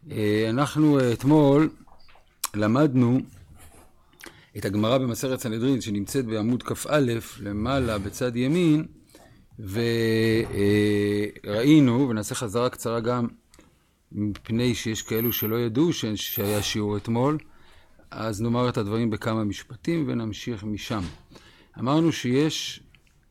אנחנו אתמול למדנו את הגמרא במסכת סנהדרין שנמצאת בעמוד כ"א למעלה בצד ימין, וראינו, ונעשה חזרה קצרה גם מפני שיש כאלו שלא ידעו שהיה שיעור אתמול, אז נאמר את הדברים בכמה משפטים ונמשיך משם. אמרנו שיש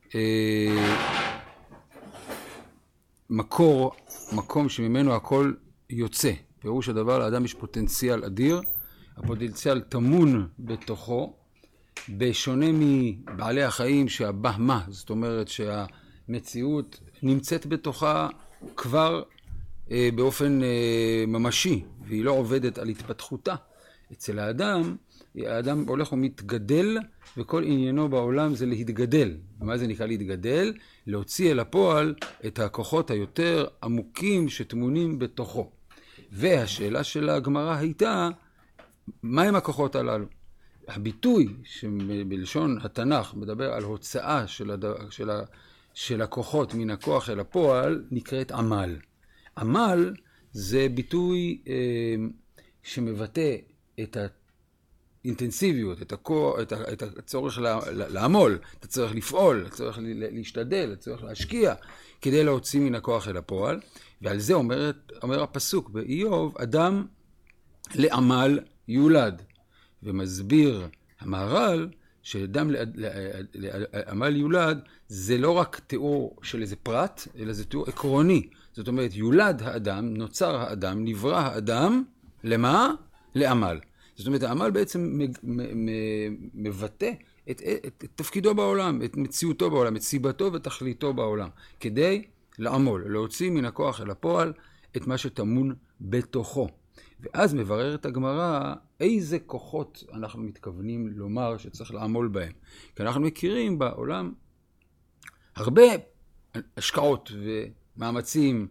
מקום שממנו הכל יוצא. פירוש הדבר, לאדם יש פוטנציאל אדיר, הפוטנציאל טמון בתוכו, בשונה מבעלי החיים שהבהמה, זאת אומרת שהמציאות נמצאת בתוכה כבר באופן ממשי, והיא לא עובדת על התפתחותה. אצל האדם הולך ומתגדל, וכל עניינו בעולם זה להתגדל. מה זה נקרא להתגדל? להוציא אל הפועל את הכוחות היותר עמוקים שטמונים בתוכו. והשאלה של הגמרא הייתה, מהם הכוחות הללו? הביטוי שבלשון התנ"ך מדבר על הוצאה של הכוחות מן הכוח אל הפועל נקראת עמל. עמל זה ביטוי שמבטא את האינטנסיביות, את הצורך לעמול, את הצורך לפעול, את הצורך להשתדל, את הצורך להשקיע, כדי להוציא מן הכוח אל הפועל. ועל זה אומר הפסוק באיוב, אדם לעמל יולד. ומסביר המהר"ל שאדם לעמל יולד זה לא רק תיאור של איזה פרט, אלא זה תיאור עקרוני. זאת אומרת, יולד האדם, נוצר האדם, נברא האדם, למה? לעמל. זאת אומרת, העמל בעצם מבטא את תפקידו בעולם, את מציאותו בעולם, את סיבתו ותכליתו בעולם, כדי לעמול, להוציא מן הכוח אל הפועל את מה שטמון בתוכו. ואז מבררת הגמרא איזה כוחות אנחנו מתכוונים לומר שצריך לעמול בהם. כי אנחנו מכירים בעולם הרבה השקעות ומאמצים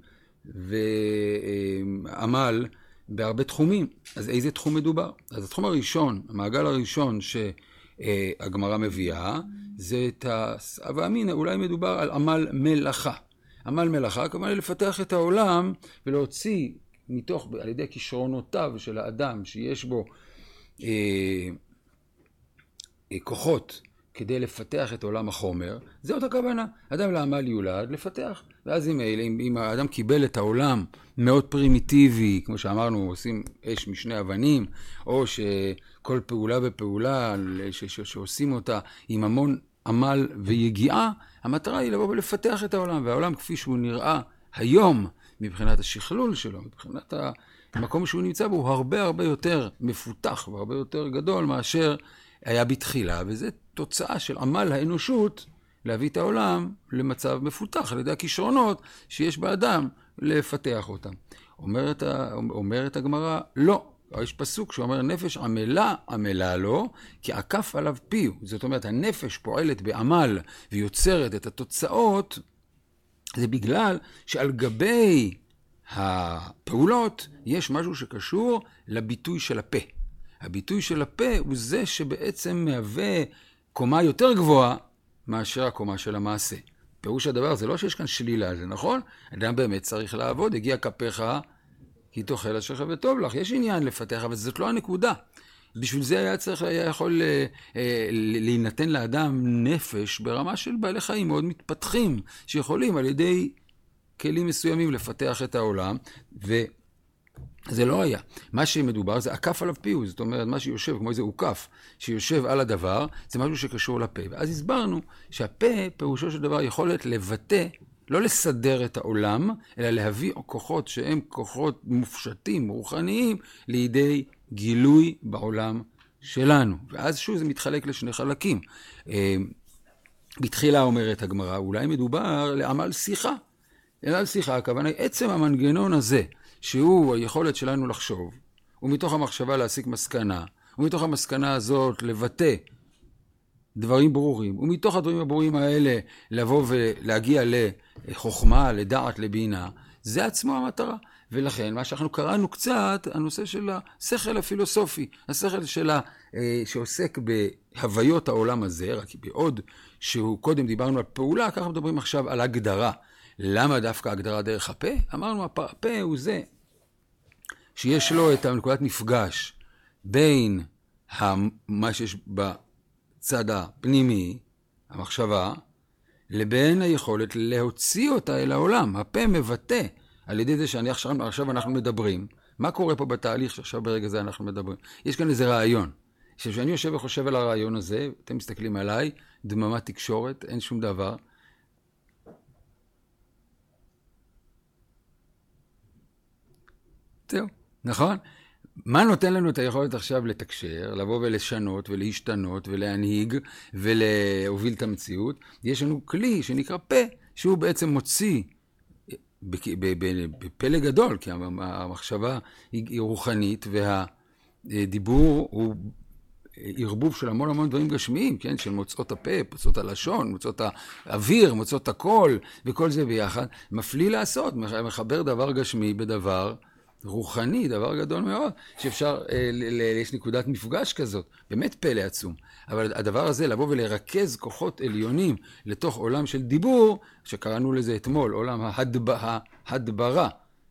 ועמל בהרבה תחומים. אז איזה תחום מדובר? אז התחום הראשון, המעגל הראשון שהגמרא מביאה, זה את ואמינא, אולי מדובר על עמל מלאכה. עמל מלאכה, כמובן לפתח את העולם ולהוציא מתוך, על ידי כישרונותיו של האדם שיש בו כוחות כדי לפתח את עולם החומר, זה אותה כוונה. אדם לעמל יולד לפתח. ואז אם האדם קיבל את העולם מאוד פרימיטיבי, כמו שאמרנו, עושים אש משני אבנים, או שכל פעולה ופעולה שעושים אותה עם המון עמל ויגיעה, המטרה היא לבוא ולפתח את העולם. והעולם כפי שהוא נראה היום, מבחינת השכלול שלו, מבחינת המקום שהוא נמצא בו, הוא הרבה הרבה יותר מפותח והרבה יותר גדול מאשר היה בתחילה, וזה תוצאה של עמל האנושות להביא את העולם למצב מפותח על ידי הכישרונות שיש באדם לפתח אותם. אומרת הגמרא, לא. יש פסוק שאומר, נפש עמלה, עמלה לו, כי עקף עליו פיו. זאת אומרת, הנפש פועלת בעמל ויוצרת את התוצאות, זה בגלל שעל גבי הפעולות יש משהו שקשור לביטוי של הפה. הביטוי של הפה הוא זה שבעצם מהווה קומה יותר גבוהה מאשר הקומה של המעשה. פירוש הדבר זה לא שיש כאן שלילה, זה נכון? אדם באמת צריך לעבוד, הגיע כפיך כי תאכל אשריך וטוב לך. יש עניין לפתח, אבל זאת לא הנקודה. בשביל זה היה יכול להינתן לאדם נפש ברמה של בעלי חיים מאוד מתפתחים, שיכולים על ידי כלים מסוימים לפתח את העולם, וזה לא היה. מה שמדובר זה עקף עליו פיו, זאת אומרת, מה שיושב, כמו איזה עוקף, שיושב על הדבר, זה משהו שקשור לפה. ואז הסברנו שהפה, פירושו של דבר, יכולת לבטא, לא לסדר את העולם, אלא להביא כוחות שהם כוחות מופשטים, רוחניים, לידי גילוי בעולם שלנו. ואז שוב זה מתחלק לשני חלקים. בתחילה אומרת הגמרא, אולי מדובר לעמל שיחה. לעמל שיחה, הכוונה היא עצם המנגנון הזה, שהוא היכולת שלנו לחשוב, ומתוך המחשבה להסיק מסקנה, ומתוך המסקנה הזאת לבטא דברים ברורים, ומתוך הדברים הברורים האלה לבוא ולהגיע לחוכמה, לדעת, לבינה, זה עצמו המטרה. ולכן מה שאנחנו קראנו קצת, הנושא של השכל הפילוסופי, השכל שעוסק בהוויות העולם הזה, רק בעוד שהוא קודם דיברנו על פעולה, ככה מדברים עכשיו על הגדרה. למה דווקא הגדרה דרך הפה? אמרנו, הפה הוא זה שיש לו את הנקודת מפגש בין מה שיש בצד הפנימי, המחשבה, לבין היכולת להוציא אותה אל העולם. הפה מבטא על ידי זה עכשיו אנחנו מדברים. מה קורה פה בתהליך שעכשיו ברגע זה אנחנו מדברים? יש כאן איזה רעיון. כשאני יושב וחושב על הרעיון הזה, אתם מסתכלים עליי, דממת תקשורת, אין שום דבר. זהו, נכון? מה נותן לנו את היכולת עכשיו לתקשר, לבוא ולשנות ולהשתנות ולהנהיג ולהוביל את המציאות? יש לנו כלי שנקרא פה, שהוא בעצם מוציא בפלא גדול, כי המחשבה היא רוחנית והדיבור הוא ערבוב של המון דברים גשמיים, כן? של מוצאות הפה, מוצאות הלשון, מוצאות האוויר, מוצאות הקול, וכל זה ביחד. מפליא לעשות, מחבר דבר גשמי בדבר רוחני, דבר גדול מאוד, שאפשר, יש נקודת מפגש כזאת, באמת פלא עצום. אבל הדבר הזה, לבוא ולרכז כוחות עליונים לתוך עולם של דיבור, שקראנו לזה אתמול, עולם ההדברה.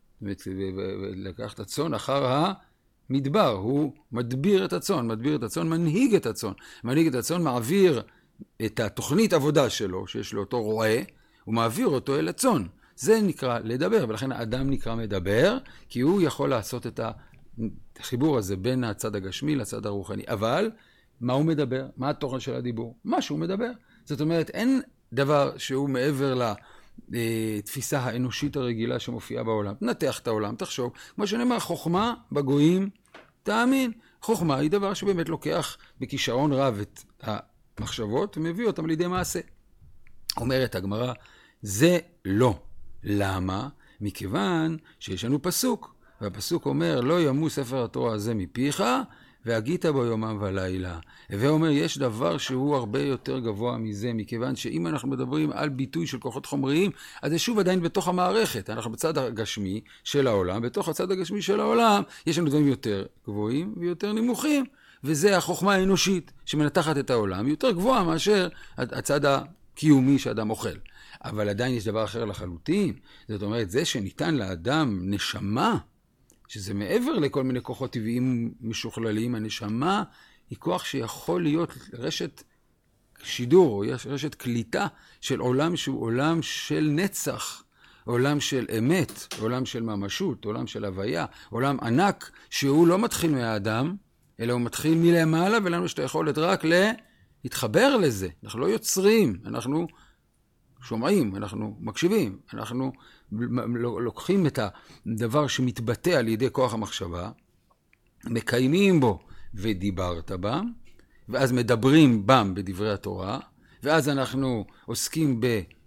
לקח את הצאן אחר המדבר, הוא מדביר את הצאן, מנהיג את הצאן, מעביר את התוכנית עבודה שלו, שיש לו אותו רועה, הוא מעביר אותו אל הצאן. זה נקרא לדבר, ולכן האדם נקרא מדבר, כי הוא יכול לעשות את החיבור הזה בין הצד הגשמי לצד הרוחני. אבל מה הוא מדבר? מה התוכן של הדיבור? מה שהוא מדבר. זאת אומרת, אין דבר שהוא מעבר לתפיסה האנושית הרגילה שמופיעה בעולם. נתח את העולם, תחשוב. כמו שנאמר, חוכמה בגויים, תאמין. חוכמה היא דבר שבאמת לוקח בכישרון רב את המחשבות ומביא אותם לידי מעשה. אומרת הגמרא, זה לא. למה? מכיוון שיש לנו פסוק, והפסוק אומר, לא ימו ספר התורה הזה מפיך, והגית בו יומם ולילה. ואומר, יש דבר שהוא הרבה יותר גבוה מזה, מכיוון שאם אנחנו מדברים על ביטוי של כוחות חומריים, אז זה שוב עדיין בתוך המערכת. אנחנו בצד הגשמי של העולם, בתוך הצד הגשמי של העולם, יש לנו דברים יותר גבוהים ויותר נמוכים, וזה החוכמה האנושית שמנתחת את העולם, יותר גבוהה מאשר הצד הקיומי שאדם אוכל. אבל עדיין יש דבר אחר לחלוטין. זאת אומרת, זה שניתן לאדם נשמה, שזה מעבר לכל מיני כוחות טבעיים משוכללים, הנשמה היא כוח שיכול להיות רשת שידור, יש רשת קליטה של עולם שהוא עולם של נצח, עולם של אמת, עולם של ממשות, עולם של הוויה, עולם ענק שהוא לא מתחיל מהאדם, אלא הוא מתחיל מלמעלה, ולנו יש את היכולת רק להתחבר לזה. אנחנו לא יוצרים, אנחנו שומעים, אנחנו מקשיבים, אנחנו לוקחים את הדבר שמתבטא על ידי כוח המחשבה, מקיימים בו ודיברת בם, ואז מדברים בם בדברי התורה, ואז אנחנו עוסקים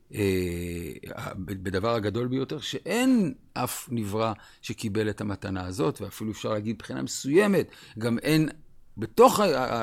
בדבר הגדול ביותר, שאין אף נברא שקיבל את המתנה הזאת, ואפילו אפשר להגיד בחינה מסוימת, גם אין בתוך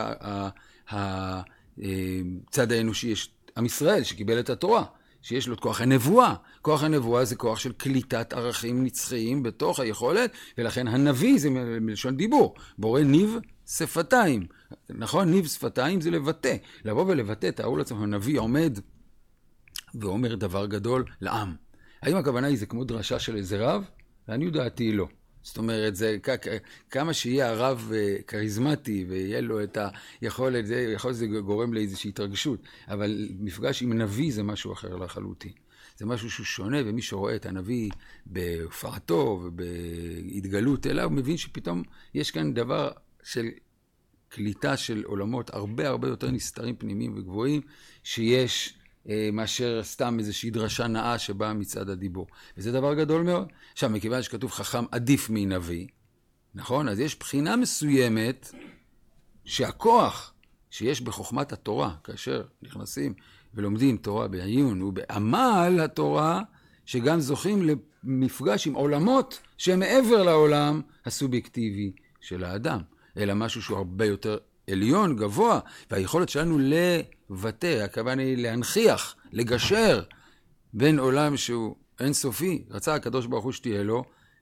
הצד האנושי יש עם ישראל שקיבל את התורה, שיש לו את כוח הנבואה. כוח הנבואה זה כוח של קליטת ערכים נצחיים בתוך היכולת, ולכן הנביא זה מלשון דיבור. בורא ניב שפתיים. נכון? ניב שפתיים זה לבטא. לבוא ולבטא, תארו לעצמם, הנביא עומד ואומר דבר גדול לעם. האם הכוונה היא זה כמו דרשה של איזה רב? לעניות דעתי לא. זאת אומרת, זה כמה שיהיה הרב קריזמטי ויהיה לו את היכולת, זה גורם לאיזושהי התרגשות, אבל מפגש עם נביא זה משהו אחר לחלוטין. זה משהו שהוא שונה, ומי שרואה את הנביא בהופעתו ובהתגלות אליו, הוא מבין שפתאום יש כאן דבר של קליטה של עולמות הרבה יותר נסתרים פנימיים וגבוהים, שיש מאשר סתם איזושהי דרשה נאה שבאה מצד הדיבור. וזה דבר גדול מאוד. עכשיו, מכיוון שכתוב חכם עדיף מנביא, נכון? אז יש בחינה מסוימת שהכוח שיש בחוכמת התורה, כאשר נכנסים ולומדים תורה בעיון ובעמל התורה, שגם זוכים למפגש עם עולמות שהם מעבר לעולם הסובייקטיבי של האדם, אלא משהו שהוא הרבה יותר עליון, גבוה, והיכולת שלנו לבטא, הכוונה היא להנכיח, לגשר בין עולם שהוא אינסופי, רצה הקדוש ברוך הוא שתהיה לו,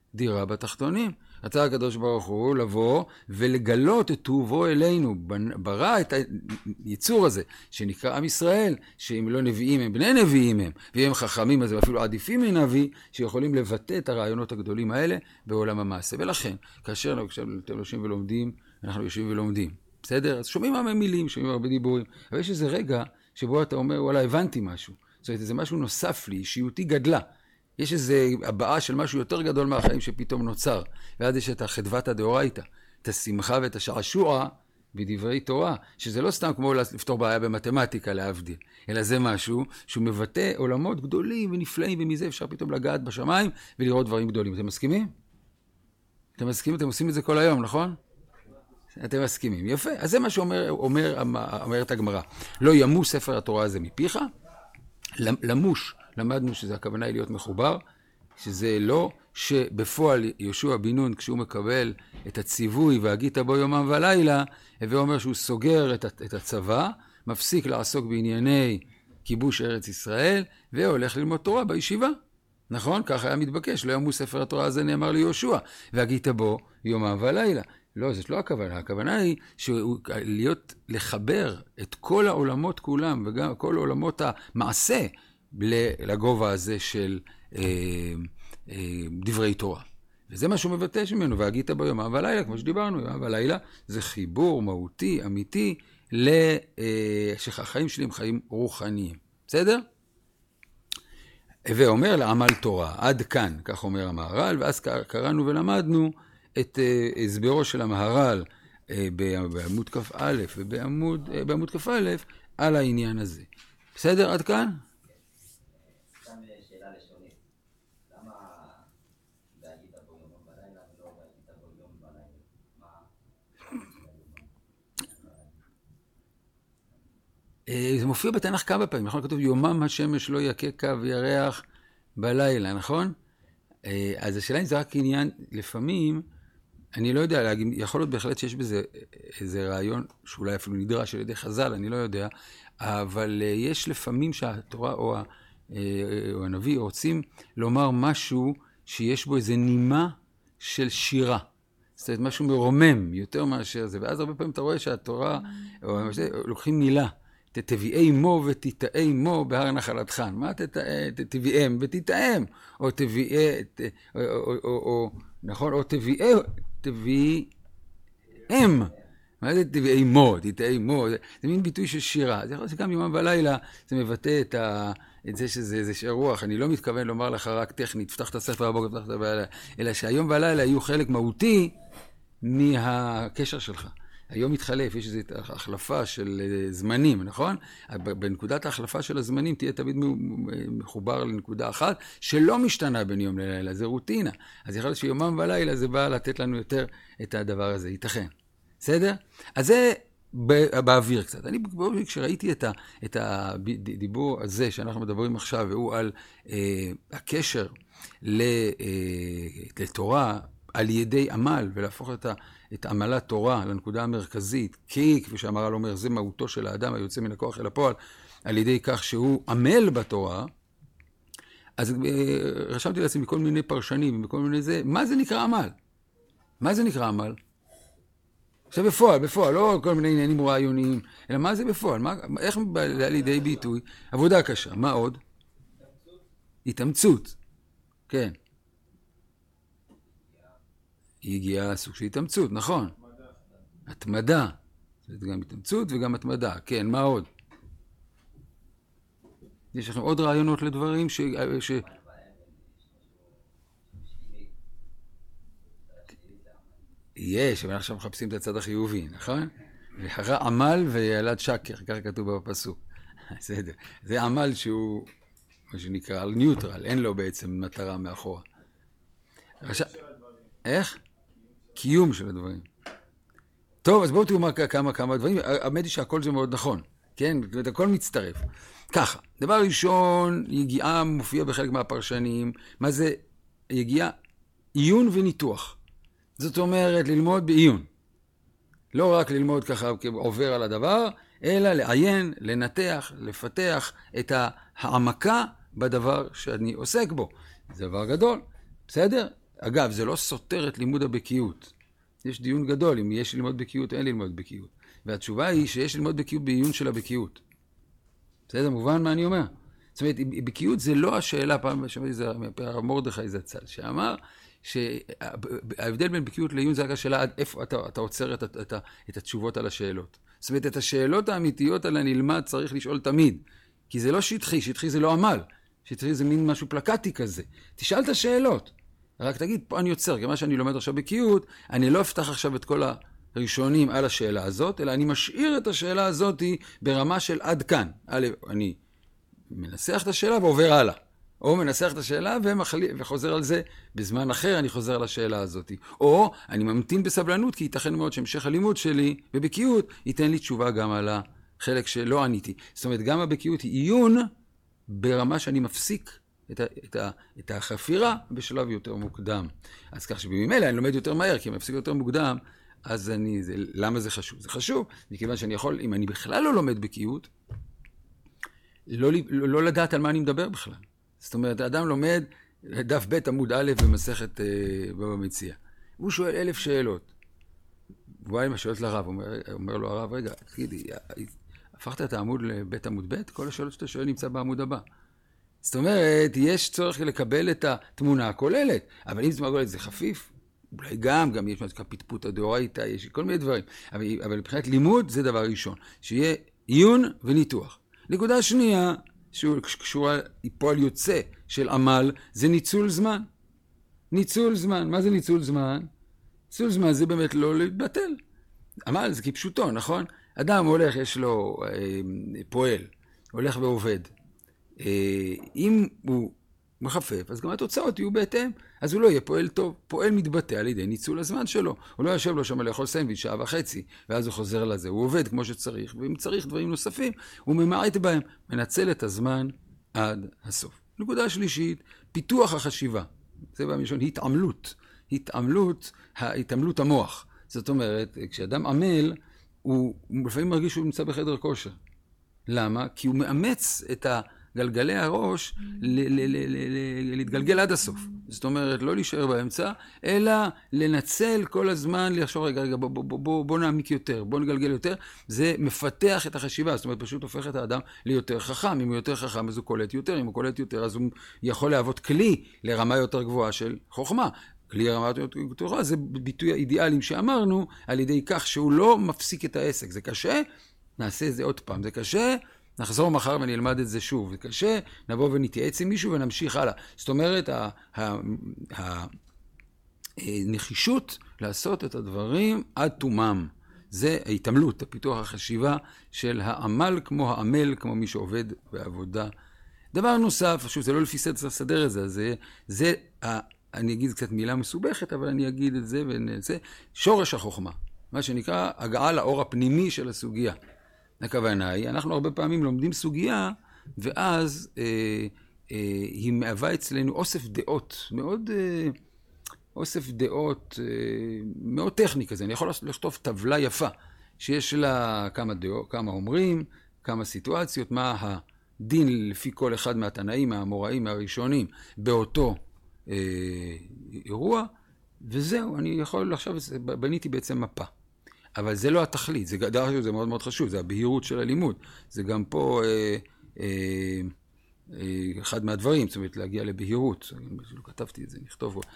דירה בתחתונים. רצה הקדוש ברוך הוא לבוא ולגלות את טובו אלינו, ברא את היצור הזה, שנקרא עם ישראל, שאם לא נביאים הם בני נביאים הם, והם חכמים אז הם אפילו עדיפים מנביא, שיכולים לבטא את הרעיונות הגדולים האלה בעולם המעשה. ולכן, כאשר אתם יושבים ולומדים, אנחנו יושבים ולומדים. בסדר? אז שומעים הרבה מילים, שומעים הרבה דיבורים, אבל יש איזה רגע שבו אתה אומר, וואלה, הבנתי משהו. זאת אומרת, זה משהו נוסף לי, אישיותי גדלה. יש איזו הבעה של משהו יותר גדול מהחיים שפתאום נוצר. ואז יש את החדוות הדאורייתא, את השמחה ואת השעשוע בדברי תורה, שזה לא סתם כמו לפתור בעיה במתמטיקה להבדיל, אלא זה משהו שהוא מבטא עולמות גדולים ונפלאים, ומזה אפשר פתאום לגעת בשמיים ולראות דברים גדולים. אתם מסכימים? אתם מסכימים? אתם עושים את זה כל היום, נכון? אתם מסכימים. יפה. אז זה מה שאומרת הגמרא. לא ימוש ספר התורה הזה מפיך, למוש. למדנו שזה הכוונה היא להיות מחובר, שזה לא שבפועל יהושע בן נון כשהוא מקבל את הציווי והגית בו יומם ולילה, ואומר שהוא סוגר את הצבא, מפסיק לעסוק בענייני כיבוש ארץ ישראל, והולך ללמוד תורה בישיבה. נכון? ככה היה מתבקש, לא ימוש ספר התורה הזה נאמר ליהושע, והגית בו יומם ולילה. לא, זאת לא הכוונה. הכוונה היא לחבר את כל העולמות כולם, וגם כל עולמות המעשה, לגובה הזה של דברי תורה. וזה מה שהוא מבטא ממנו, והגית בו יומם ולילה, כמו שדיברנו, יומם ולילה, זה חיבור מהותי, אמיתי, שהחיים שלי הם חיים רוחניים. בסדר? ואומר לעמל תורה, עד כאן, כך אומר המהר"ל, ואז קראנו ולמדנו את הסברו של המהר"ל בעמוד כ"א ובעמוד כ"א על העניין הזה. בסדר? עד כאן? שאלה לשונית. למה והגית בו יומם ולילה ולא והגית בו יום ולילה? זה מופיע בתנ"ך כמה פעמים, נכון? כתוב יומם השמש לא יכה קו וירח בלילה, נכון? אז השאלה אם זה רק עניין, לפעמים, אני לא יודע להגיד, יכול להיות בהחלט שיש בזה איזה רעיון, שאולי אפילו נדרש על ידי חז"ל, אני לא יודע, אבל יש לפעמים שהתורה או הנביא רוצים לומר משהו שיש בו איזה נימה של שירה. זאת אומרת, משהו מרומם יותר מאשר זה. ואז הרבה פעמים אתה רואה שהתורה, לוקחים מילה, תביאי מו ותתאי מו בהר נחלתך. מה תביאם ותתאם? או תביאי, נכון? או תביאם. מה זה תביאי מו? תתאי מו? זה מין ביטוי של שירה. זה יכול להיות שגם יומם ולילה זה מבטא את זה שזה רוח. אני לא מתכוון לומר לך רק טכנית, פתח את הספר הבוקר, פתח את הלילה, אלא שהיום ולילה יהיו חלק מהותי מהקשר שלך. היום מתחלף, יש איזו החלפה של זמנים, נכון? בנקודת ההחלפה של הזמנים תהיה תמיד מחובר לנקודה אחת, שלא משתנה בין יום ללילה, זה רוטינה. אז יכול להיות שיומם ולילה זה בא לתת לנו יותר את הדבר הזה, ייתכן. בסדר? אז זה באוויר קצת. אני כשראיתי את הדיבור הזה שאנחנו מדברים עכשיו, והוא על הקשר לתורה על ידי עמל, ולהפוך את עמלת תורה לנקודה המרכזית, כי, כפי שהמהר"ל אומר, זה מהותו של האדם היוצא מן הכוח אל הפועל, על ידי כך שהוא עמל בתורה, אז רשמתי לעצמי מכל מיני פרשנים, מכל מיני זה, מה זה נקרא עמל? מה זה נקרא עמל? עכשיו בפועל, לא כל מיני עניינים רעיוניים, אלא מה זה בפועל? איך בא לידי ביטוי? עבודה קשה, מה עוד? התאמצות. כן. היא הגיעה סוג של התאמצות, נכון. התמדה. זה גם התאמצות וגם התמדה. כן, מה עוד? יש לכם עוד רעיונות לדברים יש, אבל עכשיו מחפשים את הצד החיובי, נכון? וחרה עמל וילד שקר, ככה כתוב בפסוק. בסדר. זה עמל שהוא, מה שנקרא, ניוטרל, אין לו בעצם מטרה מאחורה. איך? קיום של הדברים. טוב, אז בואו תאמר כמה דברים. האמת היא שהכל זה מאוד נכון. כן? הכל מצטרף. ככה, דבר ראשון, יגיעה מופיע בחלק מהפרשנים. מה זה יגיעה? עיון וניתוח. זאת אומרת, ללמוד בעיון. לא רק ללמוד ככה עובר על הדבר, אלא לעיין, לנתח, לפתח את העמקה בדבר שאני עוסק בו. זה דבר גדול. בסדר? אגב, זה לא סותר את לימוד הבקיאות. יש דיון גדול, אם יש ללמוד בקיאות, אין ללמוד בקיאות. והתשובה היא שיש ללמוד בקיאות בעיון של הבקיאות. בסדר, מובן מה אני אומר? זאת אומרת, בקיאות זה לא השאלה, פעם שמעתי זה הרב מרדכי זצ"ל, שאמר שההבדל בין בקיאות לעיון זה רק השאלה עד איפה אתה עוצר את התשובות על השאלות. זאת אומרת, את השאלות האמיתיות על הנלמד צריך לשאול תמיד. כי זה לא שטחי, שטחי זה לא עמל. שטחי זה מין משהו פלקטי כזה. תשאל את השאלות. רק תגיד, פה אני יוצר, כמה שאני לומד עכשיו בקיאות, אני לא אפתח עכשיו את כל הראשונים על השאלה הזאת, אלא אני משאיר את השאלה הזאת ברמה של עד כאן. אני מנסח את השאלה ועובר הלאה. או מנסח את השאלה וחוזר על זה בזמן אחר, אני חוזר על השאלה הזאת. או אני ממתין בסבלנות, כי ייתכן מאוד שהמשך הלימוד שלי בבקיאות ייתן לי תשובה גם על החלק שלא עניתי. זאת אומרת, גם הבקיאות היא עיון ברמה שאני מפסיק את החפירה בשלב יותר מוקדם. אז כך שבמילא אני לומד יותר מהר, כי אני מפסיק יותר מוקדם, אז למה זה חשוב? זה חשוב, מכיוון שאני יכול, אם אני בכלל לא לומד בקיאות, לא לדעת על מה אני מדבר בכלל. זאת אומרת, האדם לומד דף ב' עמוד א' במסכת בבא מציעא. הוא שואל 1000 שאלות. הוא בא עם השאלות לרב, אומר לו הרב, רגע, תגידי, הפכת את העמוד לבית עמוד ב'? כל השאלות שאתה שואל נמצא בעמוד הבא. זאת אומרת, יש צורך לקבל את התמונה הכוללת, אבל אם תמונה הכוללת זה חפיף, אולי גם יש פטפוטא דאורייתא, יש כל מיני דברים. אבל מבחינת לימוד זה דבר ראשון, שיהיה עיון וניתוח. נקודה שנייה, שקשורה פועל יוצא של עמל, זה ניצול זמן. ניצול זמן. מה זה ניצול זמן? ניצול זמן זה באמת לא להתבטל. עמל זה כפשוטו, נכון? אדם הולך, יש לו פועל, הולך ועובד. אם הוא מחפף, אז גם התוצאות יהיו בהתאם. אז הוא לא יהיה פועל טוב. פועל מתבטא על ידי ניצול הזמן שלו. הוא לא יושב לו שם לאכול סנדוויץ' 1.5 שעה, ואז הוא חוזר לזה. הוא עובד כמו שצריך, ואם צריך דברים נוספים, הוא ממעט בהם. מנצל את הזמן עד הסוף. נקודה שלישית, פיתוח החשיבה. זה במשון, התעמלות המוח. זאת אומרת, כשאדם עמל, הוא לפעמים מרגיש שהוא נמצא בחדר כושר. למה? כי הוא מאמץ את גלגלי הראש להתגלגל עד הסוף. זאת אומרת, לא להישאר באמצע, אלא לנצל כל הזמן, לחשוב, רגע, בוא נעמיק יותר, בוא נגלגל יותר. זה מפתח את החשיבה, זאת אומרת, פשוט הופך את האדם ליותר חכם. אם הוא יותר חכם, אז הוא קולט יותר. אם הוא קולט יותר, אז הוא יכול להוות כלי לרמה יותר גבוהה של חוכמה. כלי לרמה יותר גבוהה, זה ביטוי האידיאלים שאמרנו, על ידי כך שהוא לא מפסיק את העסק. זה קשה, נעשה את זה עוד פעם. זה קשה, נחזור מחר ונלמד את זה שוב. זה קשה, נבוא ונתייעץ עם מישהו ונמשיך הלאה. זאת אומרת, הנחישות לעשות את הדברים עד תומם. זה ההתעמלות, הפיתוח החשיבה של העמל כמו העמל, כמו מי שעובד בעבודה. דבר נוסף, שוב, זה לא לפי סדר את זה, אני אגיד קצת מילה מסובכת, אבל אני אגיד את זה ונעשה. שורש החוכמה, מה שנקרא הגעה לאור הפנימי של הסוגיה. הכוונה היא, אנחנו הרבה פעמים לומדים סוגיה, ואז היא מהווה אצלנו אוסף דעות מאוד טכני כזה. אני יכול לכתוב טבלה יפה, שיש לה כמה אומרים, כמה סיטואציות, מה הדין לפי כל אחד מהתנאים, מהאמוראים, מהראשונים, באותו אירוע, וזהו, אני יכול עכשיו, בניתי בעצם מפה. אבל זה לא התכלית, זה מאוד מאוד חשוב, זה הבהירות של הלימוד. זה גם פה אחד מהדברים, זאת אומרת, להגיע לבהירות. לא כתבתי את זה, נכתוב בו.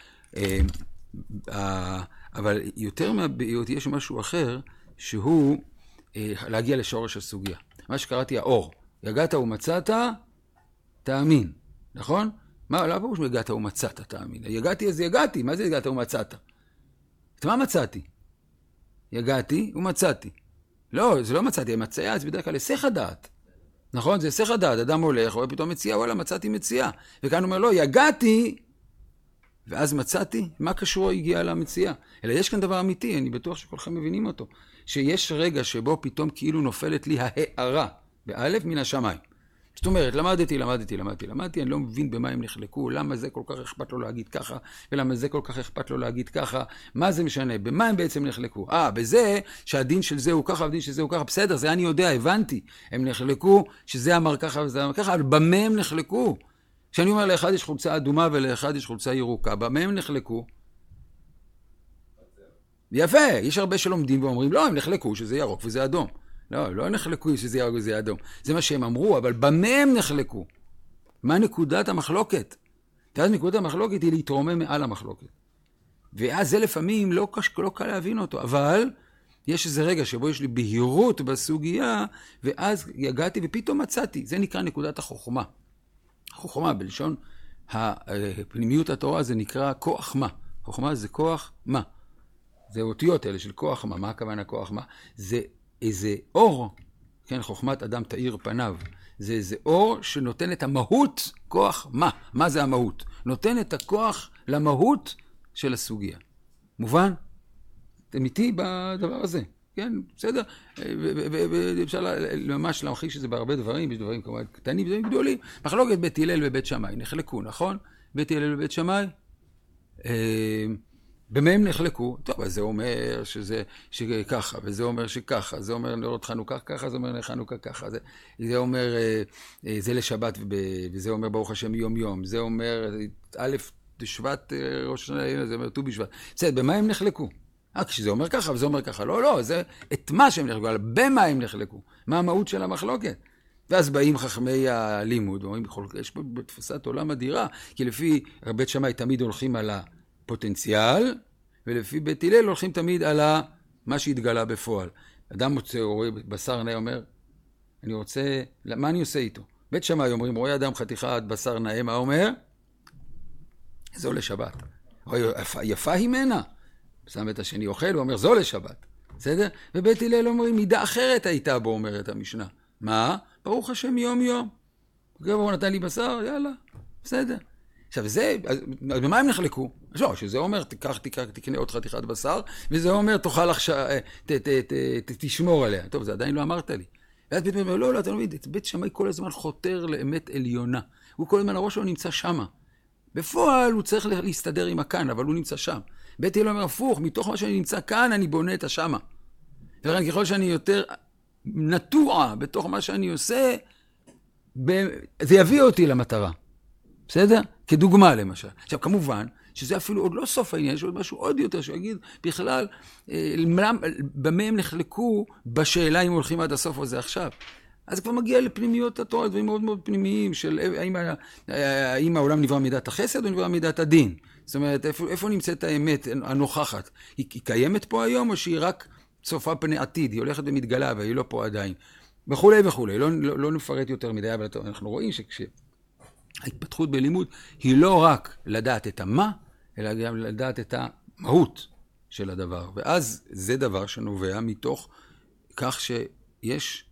אבל יותר מהבהירות יש משהו אחר, שהוא להגיע לשורש הסוגיה. מה שקראתי, האור. יגעת ומצאת, תאמין. נכון? לא ברור שיגעת ומצאת, תאמין. יגעתי אז יגעתי, מה זה יגעת ומצאת? את מה מצאתי? יגעתי ומצאתי. לא, זה לא מצאתי, המצאיה זה בדרך כלל היסח הדעת. נכון? זה היסח הדעת. אדם הולך, רואה פתאום מציאה, וואלה, מצאתי מציאה. וכאן הוא אומר, לא, יגעתי, ואז מצאתי. מה קשור הגיע למציאה? אלא יש כאן דבר אמיתי, אני בטוח שכולכם מבינים אותו. שיש רגע שבו פתאום כאילו נופלת לי ההערה, באלף מן השמיים. זאת אומרת, למדתי, אני לא מבין במה הם נחלקו, למה זה כל כך אכפת לו להגיד ככה, ולמה זה כל כך אכפת לו להגיד ככה, מה זה משנה, במה הם בעצם נחלקו? בזה שהדין של זה הוא ככה, והדין של זה הוא ככה, בסדר, זה אני יודע, הבנתי, הם נחלקו, שזה אמר ככה וזה אמר ככה, אבל במה הם נחלקו? כשאני אומר לאחד יש חולצה אדומה ולאחד יש חולצה ירוקה, במה הם נחלקו? יפה, יש הרבה שלומדים ואומרים, לא, הם נחלקו שזה ירוק וזה אדום. לא נחלקו שזה ירוק וזה אדום. זה מה שהם אמרו, אבל במה הם נחלקו? מה נקודת המחלוקת? ואז נקודת המחלוקת היא להתרומם מעל המחלוקת. ואז זה לפעמים לא קל להבין אותו, אבל יש איזה רגע שבו יש לי בהירות בסוגיה, ואז הגעתי ופתאום מצאתי, זה נקרא נקודת החוכמה. החוכמה בלשון הפנימיות התורה זה נקרא כוח מה. חוכמה זה כוח מה. זה אותיות האלה של כוח מה. מה הכוונה כוח מה? זה איזה אור, כן, חוכמת אדם תאיר פניו. זה איזה אור שנותן את המהות, כוח מה. מה זה המהות? נותן את הכוח למהות של הסוגיה. מובן? אתם איתי בדבר הזה. כן, בסדר? ואפשר ממש להמחיש את זה בהרבה דברים, יש דברים כמובן קטנים, דברים גדולים. מחלוקת בית הלל ובית שמאי נחלקו, נכון? בית הלל ובית שמאי, במה הם נחלקו? טוב, אז זה אומר שככה, וזה אומר שככה, זה אומר נרות חנוכה ככה, זה אומר חנוכה ככה, זה אומר זה לשבת, וזה אומר ברוך השם יום יום, זה אומר א' שבט ראש השנה, זה אומר ט"ו בשבט. בסדר, במה הם נחלקו? כשזה אומר ככה וזה אומר ככה, לא, זה את מה שהם נחלקו, אבל במה הם נחלקו, מה המהות של המחלוקת. ואז באים חכמי הלימוד, ואומרים, יש פה בתפסת עולם אדירה, כי לפי בית שמאי תמיד הולכים על הפוטנציאל, ולפי בית הלל הולכים תמיד על מה שהתגלה בפועל. אדם רואה בשר נאה, אומר, אני רוצה, מה אני עושה איתו? בית שמאי אומרים, רואה אדם חתיכת בשר נאה, מה אומר? זו לשבת. יפה היא מנה. שם את השני אוכל, הוא אומר, זו לשבת. בסדר? ובית הלל אומרים, מידה אחרת הייתה בו, אומרת המשנה. מה? ברוך השם יום יום. הוא נתן לי בשר, יאללה, בסדר. עכשיו זה, במה הם נחלקו? לא, שזה אומר, תקנה עוד חתיכת בשר, וזה אומר, תאכל עכשיו, תשמור עליה. טוב, זה עדיין לא אמרת לי. ואז בית אומר, לא, אתה לא מבין, בית שמאי כל הזמן חותר לאמת עליונה. הוא כל הזמן, הראש שלו נמצא שמה. בפועל הוא צריך להסתדר עם הכאן, אבל הוא נמצא שם. בית הלל אומר, הפוך, מתוך מה שאני נמצא כאן, אני בונה את השמה. ולכן ככל שאני יותר נטוע בתוך מה שאני עושה, זה יביא אותי למטרה. בסדר? כדוגמה למשל. עכשיו, כמובן, שזה אפילו עוד לא סוף העניין, יש עוד משהו עוד יותר שיגיד, בכלל, במה הם נחלקו בשאלה אם הולכים עד הסוף או זה עכשיו. אז כבר מגיע לפנימיות התורה, דברים מאוד מאוד פנימיים, של האם העולם נברא מידת החסד או נברא מידת הדין. זאת אומרת, איפה נמצאת האמת הנוכחת? היא קיימת פה היום או שהיא רק צופה פני עתיד, היא הולכת ומתגלה והיא לא פה עדיין. וכולי וכולי, לא נפרט יותר מדי, אבל אנחנו רואים שההתפתחות בלימוד היא לא רק לדעת את המה, אלא גם לדעת את המהות של הדבר. ואז זה דבר שנובע מתוך כך שיש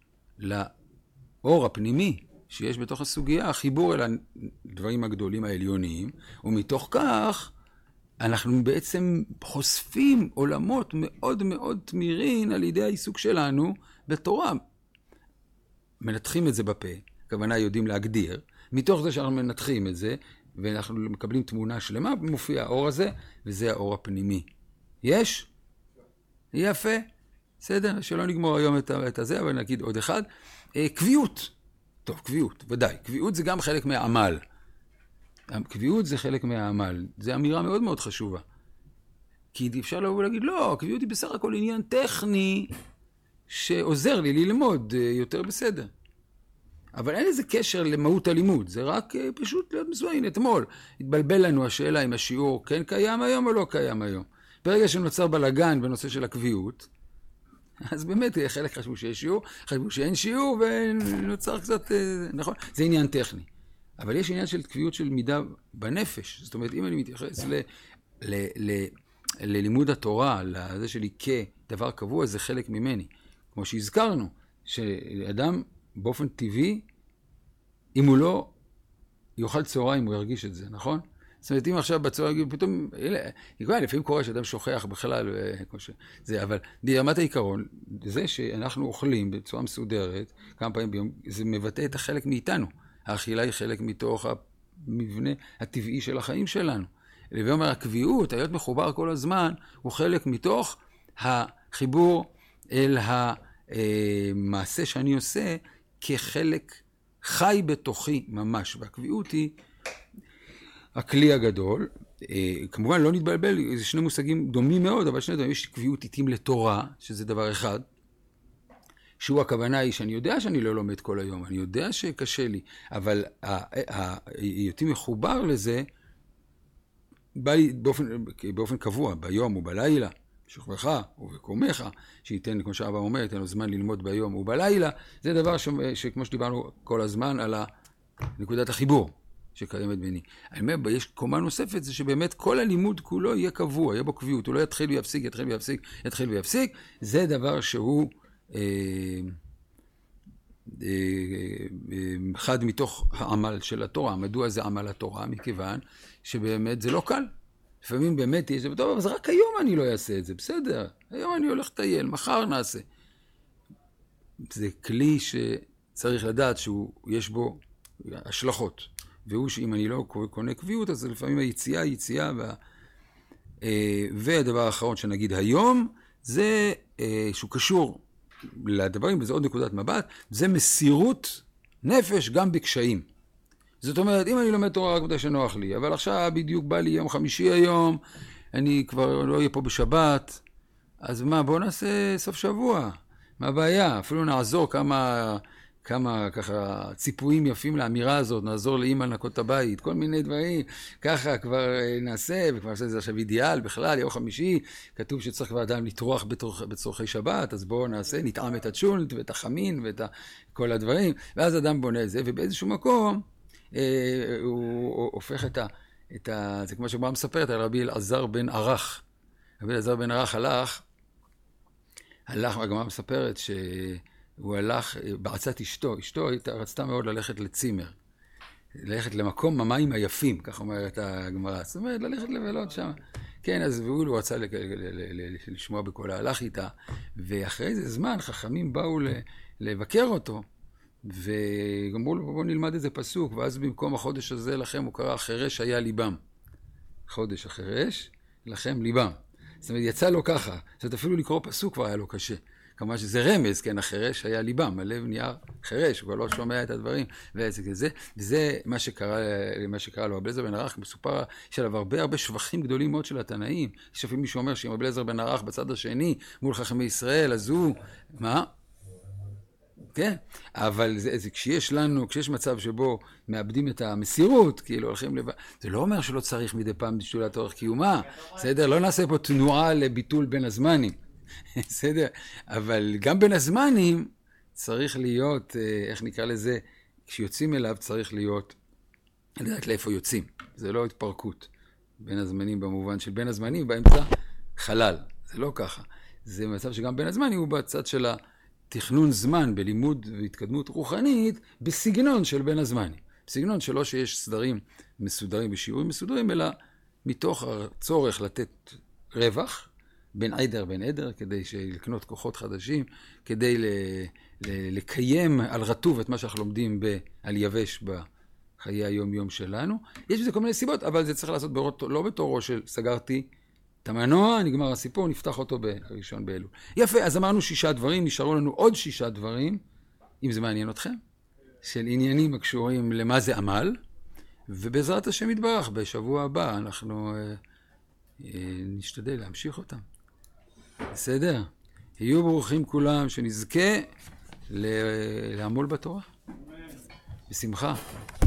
לאור הפנימי שיש בתוך הסוגיה, החיבור אל הדברים הגדולים העליוניים, ומתוך כך אנחנו בעצם חושפים עולמות מאוד מאוד תמירין על ידי העיסוק שלנו בתורה. מנתחים את זה בפה, הכוונה יודעים להגדיר, מתוך זה שאנחנו מנתחים את זה, ואנחנו מקבלים תמונה שלמה, מופיע האור הזה, וזה האור הפנימי. יש? יפה. בסדר? שלא נגמור היום את הזה, אבל נגיד עוד אחד. קביעות. טוב, קביעות, ודאי. קביעות זה גם חלק מהעמל. קביעות זה חלק מהעמל. זו אמירה מאוד מאוד חשובה. כי אפשר לבוא ולהגיד, לא, קביעות היא בסך הכל עניין טכני שעוזר לי ללמוד יותר בסדר. אבל אין איזה קשר למהות הלימוד. זה רק פשוט להיות מסוים. אתמול התבלבל לנו השאלה אם השיעור כן קיים היום או לא קיים היום. ברגע שנוצר בלגן בנושא של הקביעות, אז באמת חלק חשבו שיש שיעור, חשבו שאין שיעור, ונוצר קצת, נכון? זה עניין טכני. אבל יש עניין של קביעות של מידה בנפש. זאת אומרת, אם אני מתייחס ללימוד התורה, לזה שלי כדבר קבוע, זה חלק ממני. כמו שהזכרנו, שאדם באופן טבעי, אם הוא לא יאכל צהריים, הוא ירגיש את זה, נכון? זאת אומרת, אם עכשיו בצהריים, פתאום, לפעמים קורה שאדם שוכח בכלל, אבל ברמת העיקרון, זה שאנחנו אוכלים בצורה מסודרת, כמה פעמים ביום, זה מבטא את החלק מאיתנו. האכילה היא חלק מתוך המבנה הטבעי של החיים שלנו. ואומר, הקביעות, להיות מחובר כל הזמן, הוא חלק מתוך החיבור אל המעשה שאני עושה, כחלק חי בתוכי ממש. והקביעות היא הכלי הגדול, כמובן לא נתבלבל, זה שני מושגים דומים מאוד, אבל שני דברים, יש קביעות עיתים לתורה, שזה דבר אחד, שהוא הכוונה היא שאני יודע שאני לא לומד כל היום, אני יודע שקשה לי, אבל היותי מחובר לזה, בא לי באופן קבוע, ביום ובלילה, בשוכבך ובקומך, שייתן, כמו שהאבא אומר, ייתן לו זמן ללמוד ביום ובלילה, זה דבר שכמו שדיברנו כל הזמן על נקודת החיבור שקיימת ביני. אני אומר, יש קומה נוספת, זה שבאמת כל הלימוד כולו יהיה קבוע, יהיה בו קביעות, הוא לא יתחיל ויפסיק, יתחיל ויפסיק, יתחיל ויפסיק, זה דבר שהוא אחד מתוך העמל של התורה. מדוע זה עמל התורה? מכיוון שבאמת זה לא קל. לפעמים באמת יש, טוב, אז רק היום אני לא אעשה את זה, בסדר, היום אני הולך לטייל, מחר נעשה. זה כלי שצריך לדעת שיש בו השלכות, והוא שאם אני לא קונה קביעות, אז לפעמים היציאה, והדבר האחרון שנגיד היום, זה שהוא קשור לדברים, וזה עוד נקודת מבט, זה מסירות נפש גם בקשיים. זאת אומרת, אם אני לומד תורה רק מתי שנוח לי, אבל עכשיו בדיוק בא לי יום חמישי היום, אני כבר לא אהיה פה בשבת, אז מה, בואו נעשה סוף שבוע. מה הבעיה? אפילו נעזור כמה ככה ציפויים יפים לאמירה הזאת, נעזור לאמא לנקות את הבית, כל מיני דברים, ככה כבר נעשה, וכבר נעשה את זה עכשיו אידיאל בכלל, יום חמישי, כתוב שצריך כבר אדם לטרוח בצורכי שבת, אז בואו נעשה, נטעם את הצ'ולנט ואת החמין ואת כל הדברים, ואז אדם בונה את זה, ובאיזשהו מקום, הוא הופך זה כמו שבא מספרת על רבי אלעזר בן ערך. רבי אלעזר בן ערך הלך, הגמרא מספרת שהוא הלך בעצת אשתו רצתה מאוד ללכת לצימר, ללכת למקום המים היפים, כך אומרת הגמרא, זאת אומרת ללכת לבלות שם. כן, אז הוא רצה לשמוע בקולה, הלך איתה, ואחרי זה זמן חכמים באו לבקר אותו, ואמרו לו, בואו נלמד איזה פסוק, ואז במקום החודש הזה לכם הוא קרא, החרש היה ליבם. חודש החרש, לכם ליבם. זאת אומרת, יצא לו ככה. זאת אומרת, אפילו לקרוא פסוק כבר היה לו קשה. כמובן שזה רמז, כן, החרש היה ליבם, הלב נהיה חרש, הוא כבר לא שומע את הדברים, וזה מה שקרה לו. רבי אליעזר בן ערך מסופר, יש עליו הרבה שבחים גדולים מאוד של התנאים. יש אפילו מישהו אומר שאם רבי אליעזר בן ערך בצד השני, מול חכמי ישראל, אז הוא, מה? כן, אבל כשיש מצב שבו מאבדים את המסירות, כאילו הולכים זה לא אומר שלא צריך מדי פעם בשביל אורך קיומה, בסדר? לא נעשה פה תנועה לביטול בין הזמנים, בסדר? אבל גם בין הזמנים צריך להיות, איך נקרא לזה, כשיוצאים אליו צריך להיות, לדעת לאיפה יוצאים, זה לא התפרקות בין הזמנים במובן של בין הזמנים, באמצע חלל, זה לא ככה, זה מצב שגם בין הזמנים הוא בצד של תכנון זמן בלימוד והתקדמות רוחנית בסגנון של בין הזמנים. בסגנון שלא שיש סדרים מסודרים בשיעורים מסודרים, אלא מתוך הצורך לתת רווח בין עדר, כדי לקנות כוחות חדשים, כדי לקיים על רטוב את מה שאנחנו לומדים על יבש בחיי היום-יום שלנו. יש בזה כל מיני סיבות, אבל זה צריך לעשות לא בתורו של סגרתי את המנוע, נגמר הסיפור, נפתח אותו בראשון באלול. יפה, אז אמרנו 6 דברים, נשארו לנו עוד 6 דברים, אם זה מעניין אתכם, של עניינים הקשורים למה זה עמל, ובעזרת השם יתברך, בשבוע הבא אנחנו נשתדל להמשיך אותם. בסדר? יהיו ברוכים כולם, שנזכה לעמול בתורה. בשמחה.